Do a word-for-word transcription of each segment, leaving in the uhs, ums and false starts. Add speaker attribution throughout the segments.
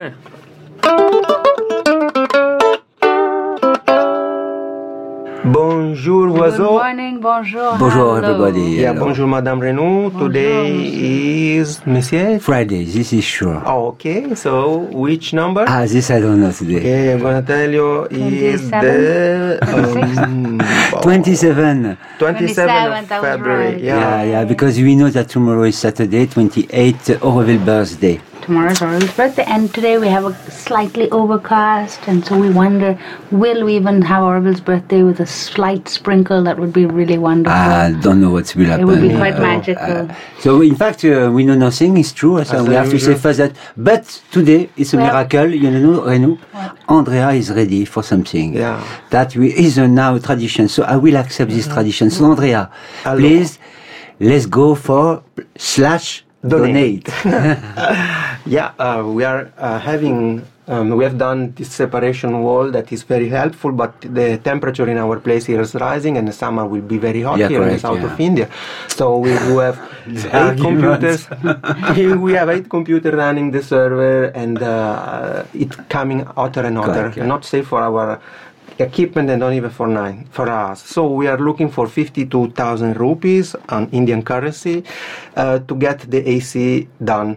Speaker 1: Bonjour, Oiseau.
Speaker 2: Good morning, bonjour.
Speaker 3: Bonjour,
Speaker 2: hello.
Speaker 3: everybody.
Speaker 1: Yeah,
Speaker 3: Hello.
Speaker 1: bonjour, Madame Renaud.
Speaker 2: Bonjour,
Speaker 1: Today
Speaker 2: monsieur.
Speaker 1: is Monsieur.
Speaker 3: Friday, this is sure.
Speaker 1: Oh, okay, so which number?
Speaker 3: Ah, this I don't know today.
Speaker 1: Okay, I'm gonna tell you is the um,
Speaker 3: twenty-seven.
Speaker 1: twenty-seventh of
Speaker 2: twenty-seventh, I was
Speaker 1: February.
Speaker 2: right.
Speaker 1: Yeah.
Speaker 3: Yeah, yeah, because we know that tomorrow is Saturday, twenty-eighth, Orville birthday.
Speaker 2: Tomorrow's Orville's birthday, and today we have a slightly overcast, and so we wonder, will we even have Orville's birthday with a slight sprinkle? That would be really wonderful.
Speaker 3: I don't know what will happen.
Speaker 2: It would be quite
Speaker 3: Uh,
Speaker 2: magical.
Speaker 3: uh, so, in fact, uh, we know nothing, it's true. So
Speaker 1: As
Speaker 3: we have to say
Speaker 1: usual.
Speaker 3: first that. But today, it's a
Speaker 2: Well-
Speaker 3: miracle, you know, Renaud. Andrea is ready for something.
Speaker 1: Yeah.
Speaker 3: That we, is a now tradition. So I will accept this tradition. So, Andrea,
Speaker 1: Hello.
Speaker 3: please, let's go for slash
Speaker 1: Donate.
Speaker 3: donate.
Speaker 1: Yeah, uh, we are uh, having, um, we have done this separation wall that is very helpful, but the temperature in our place here is rising and the summer will be very hot
Speaker 3: Yeah,
Speaker 1: here in the
Speaker 3: correct,
Speaker 1: south
Speaker 3: yeah.
Speaker 1: of India. So we do have eight
Speaker 3: arguments.
Speaker 1: computers. We have eight computers running the server and uh, it coming hotter and hotter.
Speaker 3: Correct, yeah.
Speaker 1: Not safe for our equipment and not even for nine for us. So we are looking for fifty-two thousand rupees on Indian currency uh, to get the A C done.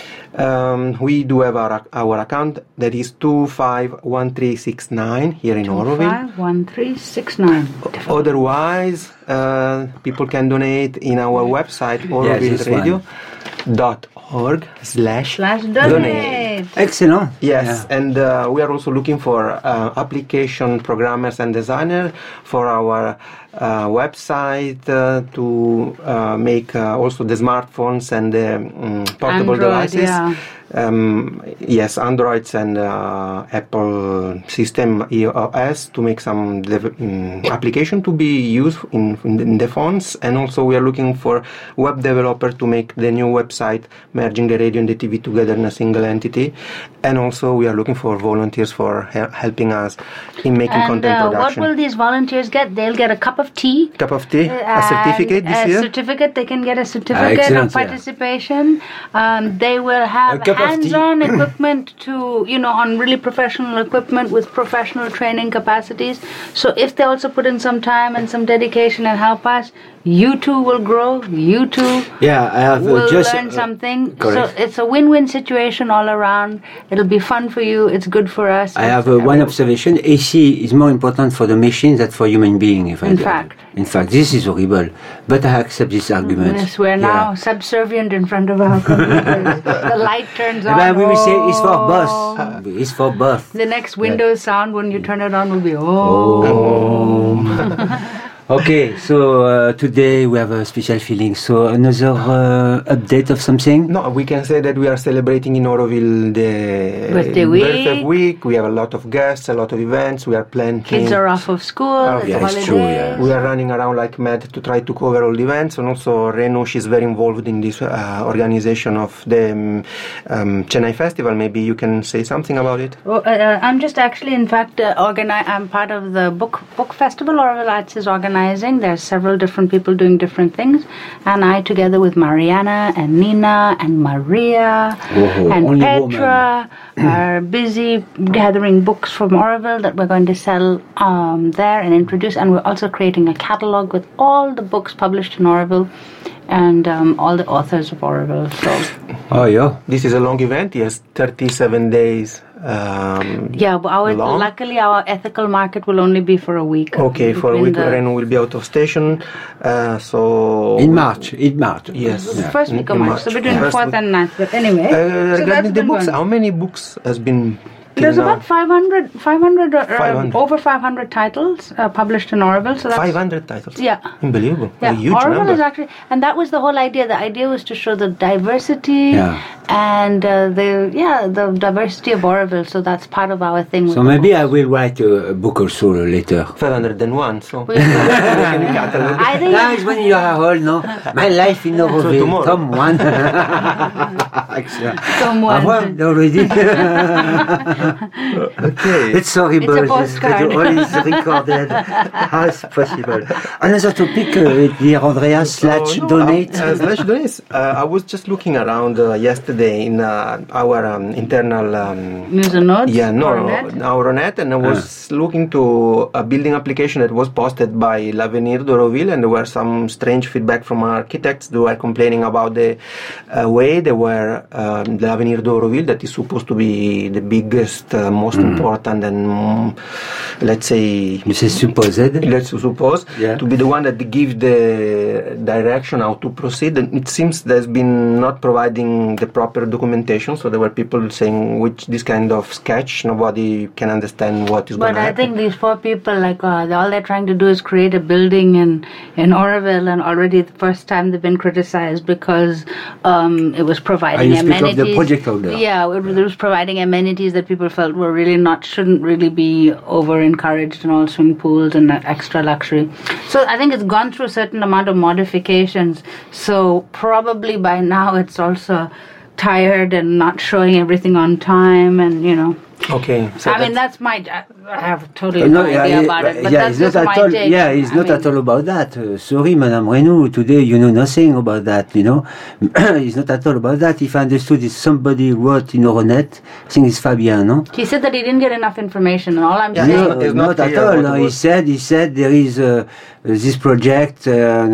Speaker 1: Um, we do have our, our account that is two five one three six nine here in Oroville.
Speaker 2: Five one three six nine.
Speaker 1: Otherwise, uh, people can donate in our website
Speaker 3: this one.
Speaker 1: oroville radio dot org slash
Speaker 2: Slash donate.
Speaker 3: Excellent.
Speaker 1: Yes,
Speaker 3: Yeah.
Speaker 1: and uh, we are also looking for uh, application programmers and designers for our uh, website uh, to uh, make uh, also the smartphones and the um, portable
Speaker 2: Android,
Speaker 1: devices.
Speaker 2: yeah.
Speaker 1: Um, yes, Androids and uh, Apple system iOS to make some dev- um, application to be used in, in, the, in the phones, and also we are looking for web developer to make the new website merging the radio and the T V together in a single entity, and also we are looking for volunteers for he- helping us in making
Speaker 2: And
Speaker 1: content
Speaker 2: uh, what
Speaker 1: production.
Speaker 2: will these volunteers get? They'll get a cup of tea.
Speaker 1: Cup of tea, a
Speaker 2: and
Speaker 1: certificate this
Speaker 2: a
Speaker 1: year.
Speaker 2: certificate. They can get a certificate
Speaker 3: excellent,
Speaker 2: of
Speaker 3: yeah.
Speaker 2: participation. Um, they will have
Speaker 3: A cup of tea.
Speaker 2: hands-on equipment to, you know, on really professional equipment with professional training capacities. So if they also put in some time and some dedication and help us, you too will grow. You too
Speaker 3: Yeah, I have uh,
Speaker 2: will
Speaker 3: just
Speaker 2: learn
Speaker 3: uh,
Speaker 2: something.
Speaker 3: correct.
Speaker 2: So it's a win-win situation all around. It'll be fun for you. It's good for us.
Speaker 3: I have uh, one observation. A C is more important for the machine than for human being. If I
Speaker 2: In
Speaker 3: do.
Speaker 2: fact.
Speaker 3: in fact, this is horrible. But I accept this argument.
Speaker 2: Yes, we're
Speaker 3: Yeah.
Speaker 2: now subservient in front of our computers. The light turns on.
Speaker 3: Well, we will say it's for
Speaker 2: Oh.
Speaker 3: both. It's for both.
Speaker 2: The next Windows sound when you turn it on will be oh.
Speaker 3: Okay, so uh, today we have a special feeling. So another uh, update of something.
Speaker 1: No, we can say that we are celebrating in Oroville the
Speaker 2: Birthday week.
Speaker 1: birthday week. We have a lot of guests, a lot of events. We are planning.
Speaker 2: Kids are off of school.
Speaker 1: Oh,
Speaker 2: it's
Speaker 1: yeah,
Speaker 2: a
Speaker 1: it's
Speaker 2: holiday.
Speaker 3: true, yeah.
Speaker 1: We are running around like mad to try to cover all the events, and also Renu, she's very involved in this uh, organization of the um, um, Chennai Festival. Maybe you can say something about it.
Speaker 2: Oh, uh, uh, I'm just actually, in fact, uh, organi- I'm part of the book book festival Orville Arts is organizing. There's several different people doing different things, and I, together with Mariana and Nina and Maria
Speaker 3: Oh,
Speaker 2: and
Speaker 3: only
Speaker 2: Petra, are busy gathering books from Orville that we're going to sell um, there and introduce. And we're also creating a catalog with all the books published in Orville and um, all the authors of Orville. So.
Speaker 3: Oh yeah.
Speaker 1: This is a long event. Yes, thirty-seven days. Um,
Speaker 2: Yeah, but our,
Speaker 1: long.
Speaker 2: luckily our ethical market will only be for a week.
Speaker 1: Okay, for a
Speaker 2: Between
Speaker 1: week,
Speaker 2: the-
Speaker 1: Renu will be out of station. Uh, so
Speaker 3: In March. In March.
Speaker 1: Yes.
Speaker 2: The first week of
Speaker 1: In
Speaker 2: March, so
Speaker 1: March.
Speaker 2: between
Speaker 1: First
Speaker 2: fourth
Speaker 1: week.
Speaker 2: and ninth. But anyway,
Speaker 1: Uh,
Speaker 2: so
Speaker 1: regarding
Speaker 2: that's
Speaker 1: the
Speaker 2: been
Speaker 1: books,
Speaker 2: going.
Speaker 1: how many books has been? till
Speaker 2: There's
Speaker 1: now?
Speaker 2: about five hundred, five hundred, uh,
Speaker 1: five hundred.
Speaker 2: over five hundred titles uh, published in Orville. So that's
Speaker 1: five hundred titles.
Speaker 2: Yeah.
Speaker 1: Unbelievable.
Speaker 2: Yeah,
Speaker 1: A huge
Speaker 2: Orville
Speaker 1: number.
Speaker 2: is actually, and that was the whole idea. The idea was to show the diversity
Speaker 3: Yeah.
Speaker 2: and uh, the yeah the diversity of Orville. So that's part of our thing.
Speaker 3: So
Speaker 2: with the
Speaker 3: maybe
Speaker 2: books.
Speaker 3: I will write a, a book also later.
Speaker 1: five hundred one. So.
Speaker 2: We-
Speaker 1: Can you catalog?
Speaker 2: I think
Speaker 3: That is when you are old, no? My life in Oroville.
Speaker 1: tomorrow.
Speaker 3: Tom one. Excellent.
Speaker 2: Tom
Speaker 3: Au
Speaker 2: one.
Speaker 3: revoir, already.
Speaker 1: Okay.
Speaker 3: It's horrible.
Speaker 2: It's a postcard.
Speaker 3: All is recorded as possible. Another topic, uh, dear Andrea, slash
Speaker 1: Oh, no,
Speaker 3: donate.
Speaker 1: Uh, uh, slash donate. Uh, I was just looking around uh, yesterday in uh, our um, internal um,
Speaker 2: News and notes?
Speaker 1: Yeah, no,
Speaker 2: Euronet?
Speaker 1: Euronet, and I was looking to a building application that was posted by L'Avenir d'Auroville, and there were some strange feedback from architects who were complaining about the uh, way they were um, L'Avenir d'Auroville, that is supposed to be the biggest, uh, most mm. important, and mm, let's say,
Speaker 3: You say supposed.
Speaker 1: let's suppose,
Speaker 3: Yeah.
Speaker 1: to be the one that gives the direction how to proceed. And it seems there's been not providing the proper documentation, so there were people saying which this kind of sketch, nobody can understand what is going
Speaker 2: But
Speaker 1: to
Speaker 2: I
Speaker 1: happen.
Speaker 2: think these poor people, like, uh, all they're trying to do is create a building in, in Oroville, and already the first time they've been criticized because um, it was providing
Speaker 3: you speak of
Speaker 2: amenities.
Speaker 3: the project owner.
Speaker 2: Yeah, it was, it was providing amenities that people felt were really not, shouldn't really be over encouraged, and all swimming pools and uh, extra luxury. So I think it's gone through a certain amount of modifications. So probably by now it's also tired and not showing everything on time, and you know.
Speaker 1: Okay, so
Speaker 2: I mean,
Speaker 1: that's-
Speaker 2: that's my. I have totally
Speaker 3: Uh,
Speaker 2: no,
Speaker 3: no, yeah,
Speaker 2: idea
Speaker 3: yeah,
Speaker 2: about it, but
Speaker 3: yeah,
Speaker 2: that's
Speaker 3: it's not
Speaker 2: just
Speaker 3: at
Speaker 2: my
Speaker 3: all.
Speaker 2: take.
Speaker 3: Yeah, it's
Speaker 2: I
Speaker 3: not
Speaker 2: mean,
Speaker 3: at all about that. Uh, sorry, Madame Renaud. Today you know nothing about that. You know, it's not at all about that. If I understood, it somebody wrote in Euronet. I think it's Fabien, no?
Speaker 2: He said that he didn't get enough information, and all I'm
Speaker 1: Yeah,
Speaker 2: saying.
Speaker 1: it's not- it's
Speaker 3: not at
Speaker 1: clear
Speaker 3: all.
Speaker 1: what
Speaker 3: No,
Speaker 1: was-
Speaker 3: he said he said there is uh, this project. Uh,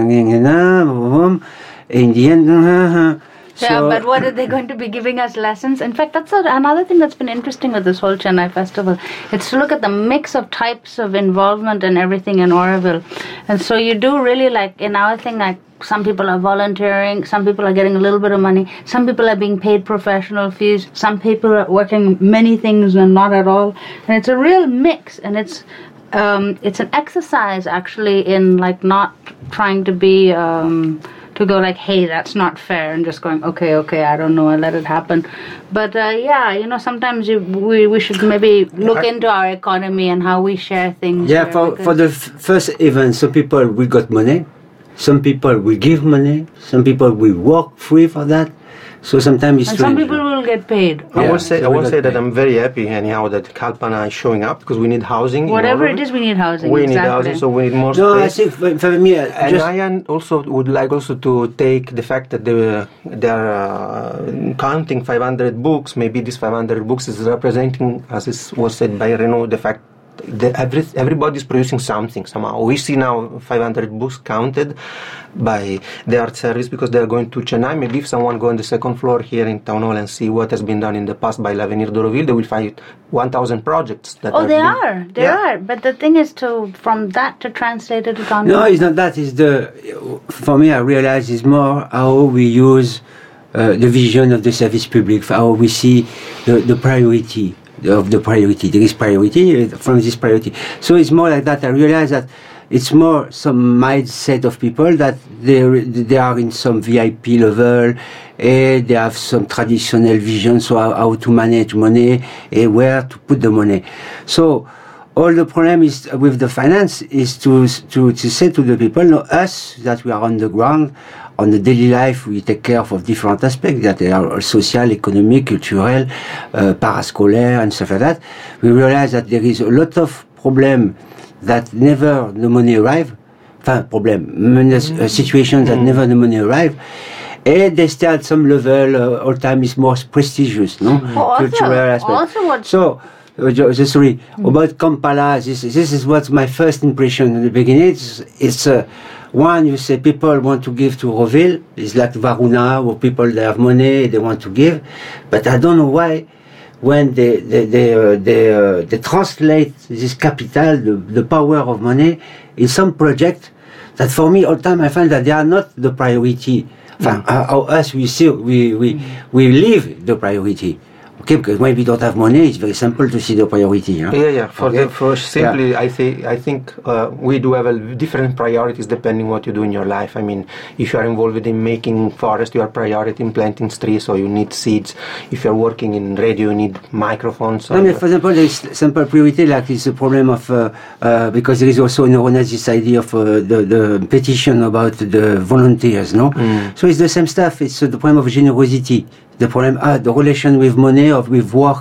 Speaker 3: in the end, uh,
Speaker 2: Yeah,
Speaker 3: so-
Speaker 2: but what are they going to be giving us lessons? In fact, that's a, another thing that's been interesting with this whole Chennai festival. It's to look at the mix of types of involvement and everything in Oroville. And so you do really, like, in our thing, like, some people are volunteering, some people are getting a little bit of money, some people are being paid professional fees, some people are working many things and not at all. And it's a real mix, and it's um, it's an exercise, actually, in, like, not trying to be... Um, to go like, hey, that's not fair, and just going, okay, okay, I don't know, I let it happen. But uh, yeah, you know, sometimes you, we we should maybe look into our economy and how we share things.
Speaker 3: Yeah,
Speaker 2: here,
Speaker 3: for,
Speaker 2: because-
Speaker 3: for the f- first event, some people will got money, some people will give money, some people will work free for that. So sometimes it's
Speaker 2: and some
Speaker 3: strange.
Speaker 2: people will get paid.
Speaker 1: I
Speaker 3: Yeah,
Speaker 1: will say,
Speaker 3: so
Speaker 1: I
Speaker 3: we
Speaker 1: will
Speaker 3: got
Speaker 1: say that
Speaker 3: paid.
Speaker 1: I'm very happy anyhow that Kalpana is showing up, because we need housing. in
Speaker 2: Whatever
Speaker 1: Oroville.
Speaker 2: it is, we need housing.
Speaker 1: We need
Speaker 2: exactly.
Speaker 1: housing, so we need more
Speaker 3: No, I
Speaker 1: space.
Speaker 3: think for, for me, uh,
Speaker 1: And
Speaker 3: just
Speaker 1: I also would like also to take the fact that they were, they are uh, counting five hundred books. Maybe this five hundred books is representing, as is, was said by Renaud, the fact that every, everybody's producing something somehow. We see now five hundred books counted by the art service, because they are going to Chennai. Maybe if someone go on the second floor here in Town Hall and see what has been done in the past by L'Avenir d'Auroville, they will find one thousand projects. That
Speaker 2: Oh,
Speaker 1: have
Speaker 2: they
Speaker 1: been-
Speaker 2: are. They
Speaker 1: Yeah.
Speaker 2: are. But the thing is to, from that to translate it to Ghana.
Speaker 3: no, it's not that. It's the for me. I realize it's more how we use uh, the vision of the service public, how we see the, the priority of the priority. There is priority uh, from this priority. So it's more like that. I realize that it's more some mindset of people that they they are in some V I P level, and they have some traditional vision, so how, how to manage money and where to put the money. So all the problem is with the finance is to to to say to the people, no, us that we are on the ground, on the daily life, we take care of different aspects that are social, economic, cultural, uh, parascolaire, and stuff like that. We realize that there is a lot of problem that never the money arrive. Enfin, problem, menace, uh, situations that never the money arrive. And they stay at some level, uh, all time is more prestigious, no?
Speaker 2: Oh, also-
Speaker 3: Cultural aspect.
Speaker 2: also what-
Speaker 3: So, uh, jo- so sorry, about Kampala, this, this is what my first impression in the beginning. It's, it's uh, one, you say people want to give to Oroville. It's like Varuna, where people, they have money, they want to give. But I don't know why, when they, they, they, uh, they, uh, they translate this capital, the, the power of money, in some project, that for me, all the time, I find that they are not the priority. Enfin, uh, how us, we see, we, we, we live the priority. Okay, because when we don't have money, it's very simple to see the priority. Huh?
Speaker 1: Yeah, yeah. For
Speaker 3: Okay.
Speaker 1: the for simply, I think I think uh, we do have a different priorities depending what you do in your life. I mean, if you are involved in making forest, your priority in planting trees, so you need seeds. If you are working in radio, you need microphones.
Speaker 3: No, but for example, there is simple priority, like it's a problem of, uh, uh, because there is also in Neuronas this idea of uh, the, the petition about the volunteers, no?
Speaker 1: Mm.
Speaker 3: So it's the same stuff, it's uh, the problem of generosity, the problem, ah, the relation with money, or with work,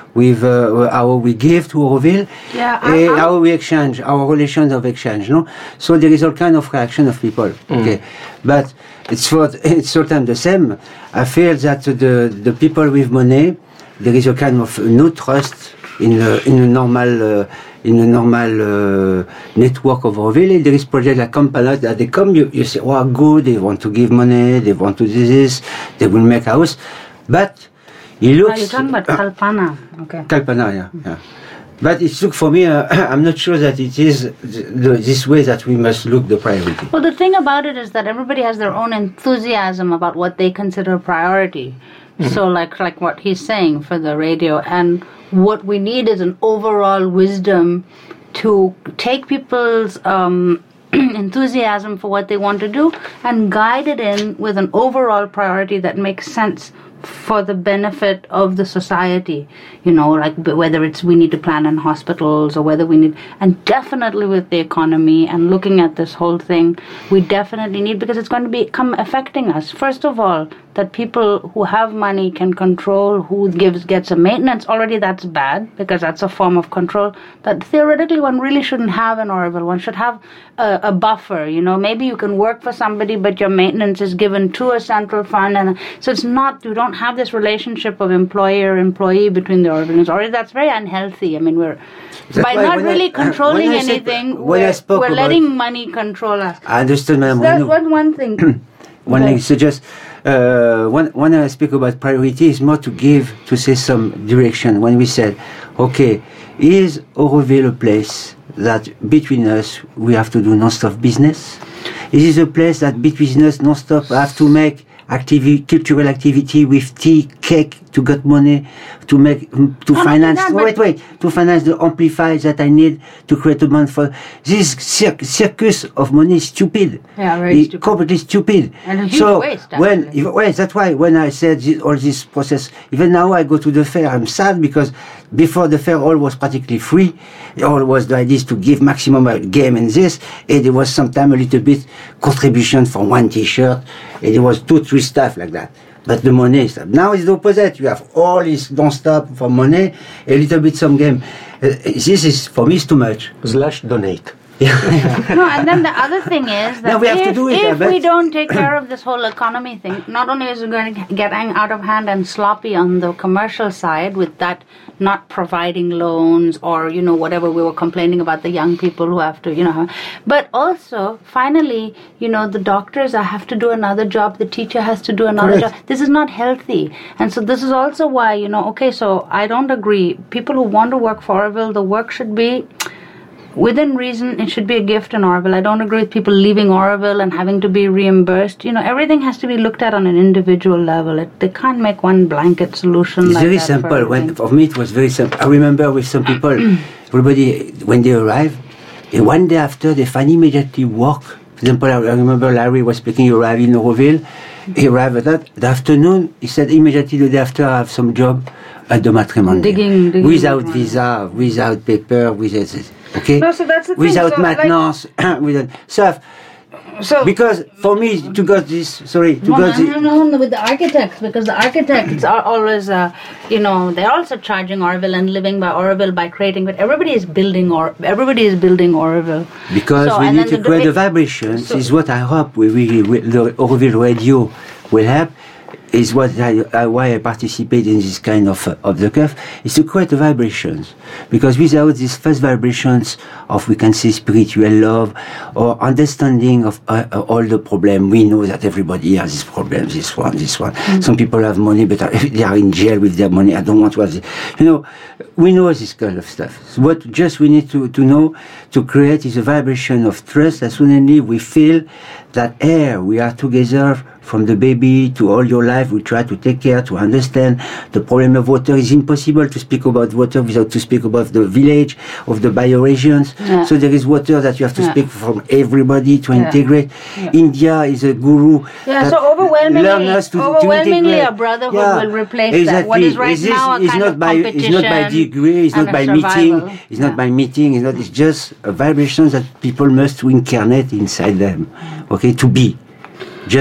Speaker 3: with uh, how we give to Auroville,
Speaker 2: Yeah,
Speaker 3: and
Speaker 2: I- I-
Speaker 3: how we exchange, our relations of exchange, no? So there is all kind of reaction of people, okay? But it's for, it's sometimes the same. I feel that the, the people with money, there is a kind of no trust in a, in a normal, uh, in a normal uh, network of Auroville. There is project like Campana that they come, you, you say, oh, good, they want to give money, they want to do this, they will make a house. But it
Speaker 2: Oh,
Speaker 3: looks...
Speaker 2: you're talking about Kalpana. Okay.
Speaker 3: Kalpana, yeah, yeah. But it's look for me. Uh, I'm not sure that it is th- the, this way that we must look the priority.
Speaker 2: Well, the thing about it is that everybody has their own enthusiasm about what they consider a priority. So, like like what he's saying for the radio, and what we need is an overall wisdom to take people's um, enthusiasm for what they want to do and guide it in with an overall priority that makes sense for the benefit of the society, you know, like b- whether it's we need to plan in hospitals or whether we need, and definitely with the economy and looking at this whole thing, we definitely need, because it's going to become affecting us. First of all, that people who have money can control who gives gets a maintenance. Already that's bad, because that's a form of control that theoretically one really shouldn't have in Oroville. One should have a, a buffer, you know, maybe you can work for somebody but your maintenance is given to a central fund, and so it's not, you don't have this relationship of employer-employee between the Orovilleans. Already that's very unhealthy. I mean, we're
Speaker 3: That's
Speaker 2: by
Speaker 3: why
Speaker 2: not
Speaker 3: when
Speaker 2: really
Speaker 3: I-
Speaker 2: controlling
Speaker 3: when I said-
Speaker 2: anything,
Speaker 3: when I
Speaker 2: we're,
Speaker 3: spoke
Speaker 2: we're
Speaker 3: about-
Speaker 2: letting money control us.
Speaker 3: I understood, Madam
Speaker 2: That's
Speaker 3: Renaud.
Speaker 2: one, one thing.
Speaker 3: One
Speaker 2: Okay.
Speaker 3: thing, so just uh, when, when I speak about priority, is more to give, to say some direction. When we said, okay, is Auroville a place that between us we have to do non-stop business? Is it a place that between us non-stop have to make activi- cultural activity with tea, cake, to get money, to make, to
Speaker 2: Not
Speaker 3: finance,
Speaker 2: only that,
Speaker 3: wait,
Speaker 2: but-
Speaker 3: wait, to finance the amplifiers that I need to create a month for this cir- circus of money is stupid.
Speaker 2: Yeah, very
Speaker 3: It's
Speaker 2: stupid.
Speaker 3: completely stupid.
Speaker 2: And a huge
Speaker 3: so
Speaker 2: waste,
Speaker 3: when,
Speaker 2: actually.
Speaker 3: if, well, that's why when I said this, all this process, even now I go to the fair, I'm sad because before the fair all was practically free. All was the idea is to give maximum uh, game and this, and there was sometimes a little bit contribution for one T-shirt, and there was two, three stuff like that. But the money is now it's the opposite. You have all this non-stop for money, a little bit some game. Uh, this is for me is too much.
Speaker 1: Slash donate.
Speaker 2: No, and then the other thing is that
Speaker 3: No, we have
Speaker 2: if,
Speaker 3: to do it, I
Speaker 2: if
Speaker 3: bet.
Speaker 2: we don't take care of this whole economy thing, not only is it going to get ang- out of hand and sloppy on the commercial side with that not providing loans or, you know, whatever we were complaining about the young people who have to, you know, but also, finally, you know, the doctors have to do another job, the teacher has to do another
Speaker 3: Correct.
Speaker 2: job. This is not healthy. And so this is also why, you know, okay, so I don't agree. People who want to work for Oroville, the work should be within reason. It should be a gift in Oroville. I don't agree with people leaving Oroville and having to be reimbursed. You know, everything has to be looked at on an individual level. It, they can't make one blanket solution
Speaker 3: It's
Speaker 2: like
Speaker 3: very
Speaker 2: that for
Speaker 3: simple. When
Speaker 2: everything.
Speaker 3: for me it was very simple. I remember with some people, everybody when they arrive, and one day after they find immediately work. For example, I I remember Larry was speaking. He arrived in Auroville. He arrived at that. The afternoon, he said immediately the day after I have some job at the matrimony.
Speaker 2: Digging- digging
Speaker 3: without
Speaker 2: money.
Speaker 3: visa, without paper, without okay.
Speaker 2: No, so that's the thing.
Speaker 3: without
Speaker 2: So, like-
Speaker 3: maintenance, without stuff.
Speaker 2: So,
Speaker 3: Because for me to get this, sorry, to
Speaker 2: no,
Speaker 3: get
Speaker 2: no,
Speaker 3: this.
Speaker 2: no, no, with the architects, because the architects are always, uh, you know, they're also charging Oroville and living by Oroville by creating, but everybody is building or everybody is building Oroville.
Speaker 3: Because
Speaker 2: So,
Speaker 3: we
Speaker 2: and
Speaker 3: need
Speaker 2: then
Speaker 3: to
Speaker 2: the-
Speaker 3: create the
Speaker 2: it-
Speaker 3: vibrations.
Speaker 2: so-
Speaker 3: Is what I hope we really will, the Auroville Radio will help. Is what I, I why I participate in this kind of uh, of the curve is to create the vibrations, because without these first vibrations of, we can say, spiritual love or understanding of uh, uh, all the problem, we know that everybody has this problem, this one, this one.
Speaker 2: Mm-hmm.
Speaker 3: Some people have money, but are, they are in jail with their money. I don't want to have this. You know, we know this kind of stuff. So what just we need to to know to create is a vibration of trust. As soon as we feel that air, we are together. From the baby to all your life, we try to take care, to understand the problem of water. It's impossible to speak about water without to speak about the village of the bioregions.
Speaker 2: Yeah.
Speaker 3: So there is water that you have to
Speaker 2: Yeah.
Speaker 3: speak from everybody to
Speaker 2: Yeah.
Speaker 3: integrate.
Speaker 2: Yeah.
Speaker 3: India is a guru.
Speaker 2: Yeah,
Speaker 3: that
Speaker 2: so overwhelmingly,
Speaker 3: learn us to, to
Speaker 2: overwhelmingly
Speaker 3: integrate.
Speaker 2: a brotherhood
Speaker 3: Yeah,
Speaker 2: will replace
Speaker 3: exactly.
Speaker 2: that. What is right
Speaker 3: It's this-
Speaker 2: now a
Speaker 3: it's
Speaker 2: kind
Speaker 3: not
Speaker 2: of
Speaker 3: by, It's not by
Speaker 2: competition
Speaker 3: degree, it's
Speaker 2: and
Speaker 3: not
Speaker 2: a
Speaker 3: by
Speaker 2: survival.
Speaker 3: meeting, it's
Speaker 2: Yeah.
Speaker 3: not by meeting, it's not, it's just a vibration that people must incarnate inside them, okay, to be. Just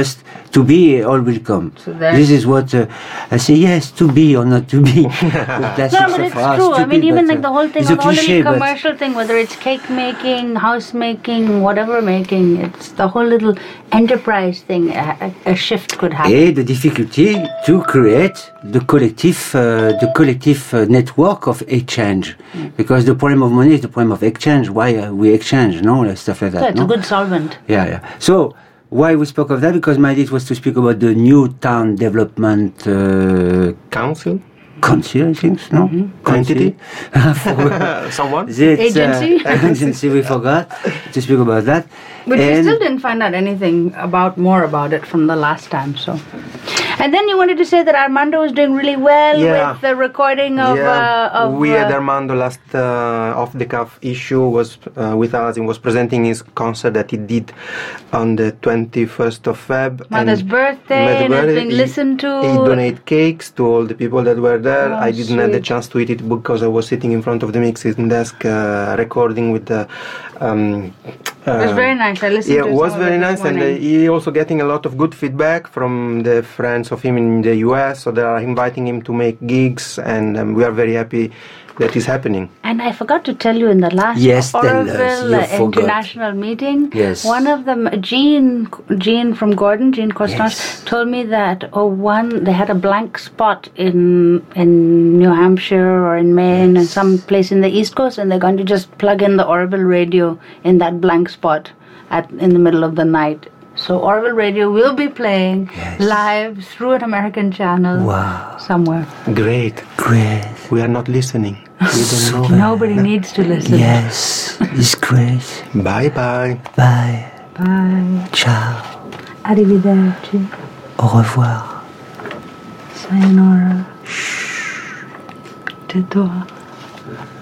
Speaker 3: To be, all will come.
Speaker 2: So there-
Speaker 3: this is what uh, I say. Yes, to be or not to be. The classics
Speaker 2: No, but
Speaker 3: of
Speaker 2: it's
Speaker 3: us,
Speaker 2: true. I
Speaker 3: stupid,
Speaker 2: mean, even
Speaker 3: but,
Speaker 2: like the
Speaker 3: uh,
Speaker 2: whole thing,
Speaker 3: it's a
Speaker 2: the whole
Speaker 3: cliché,
Speaker 2: little
Speaker 3: but-
Speaker 2: commercial thing, whether it's cake making, house making, whatever making, it's the whole little enterprise thing. A, a a shift could happen.
Speaker 3: And the difficulty to create the collective, uh, the collective uh, network of exchange,
Speaker 2: Mm.
Speaker 3: because the problem of money is the problem of exchange. Why uh, we exchange, no, like stuff like that.
Speaker 2: So it's
Speaker 3: no?
Speaker 2: a good solvent.
Speaker 3: Yeah, yeah. So why we spoke of that? Because my idea was to speak about the new town development uh,
Speaker 1: Council?
Speaker 3: council, I think, no?
Speaker 2: Mm-hmm.
Speaker 1: Entity?
Speaker 3: Council.
Speaker 1: Someone?
Speaker 3: That,
Speaker 2: Agency?
Speaker 3: Uh, agency, we forgot to speak about that.
Speaker 2: But we
Speaker 3: And-
Speaker 2: still didn't find out anything about more about it from the last time. So, and then you wanted to say that Armando is doing really well
Speaker 1: Yeah.
Speaker 2: with the recording of.
Speaker 1: yeah,
Speaker 2: Uh, of
Speaker 1: we had
Speaker 2: uh,
Speaker 1: Armando last uh, off the cuff issue was uh, with us and was presenting his concert that he did on the twenty-first of Feb.
Speaker 2: Mother's
Speaker 1: and
Speaker 2: birthday,
Speaker 1: Mother's
Speaker 2: and it's
Speaker 1: birthday,
Speaker 2: being
Speaker 1: he-
Speaker 2: listened to.
Speaker 1: He donated cakes to all the people that were there.
Speaker 2: Oh,
Speaker 1: I didn't have the
Speaker 2: sweet.
Speaker 1: chance to eat it because I was sitting in front of the mixing desk uh, recording with the. Um,
Speaker 2: It was very nice. I listened
Speaker 1: Yeah,
Speaker 2: to
Speaker 1: it was
Speaker 2: some of
Speaker 1: very
Speaker 2: it this
Speaker 1: nice, and uh,
Speaker 2: morning.
Speaker 1: he also getting a lot of good feedback from the friends of him in the U S. So they are inviting him to make gigs, and um, we are very happy that is happening.
Speaker 2: And I forgot to tell you in the last
Speaker 3: Yes, tell us.
Speaker 2: Oroville
Speaker 3: You
Speaker 2: uh,
Speaker 3: forgot.
Speaker 2: international meeting,
Speaker 3: Yes.
Speaker 2: one of them, Jean, Jean from Gordon, Jean Constance,
Speaker 3: Yes.
Speaker 2: told me that oh, one they had a blank spot in in New Hampshire or in Maine and some place in the East Coast, and they're going to just plug in the Oroville radio in that blank spot at in the middle of the night. So Oroville radio will be playing
Speaker 3: Yes.
Speaker 2: live through an American channel
Speaker 3: Wow.
Speaker 2: somewhere.
Speaker 1: Great.
Speaker 3: Great.
Speaker 1: We are not listening. We don't know.
Speaker 2: Nobody needs to listen.
Speaker 3: Yes, it's great.
Speaker 1: Bye bye.
Speaker 3: Bye.
Speaker 2: Bye.
Speaker 3: Ciao.
Speaker 2: Arrivederci.
Speaker 3: Au revoir.
Speaker 2: Sayonara. Te toi.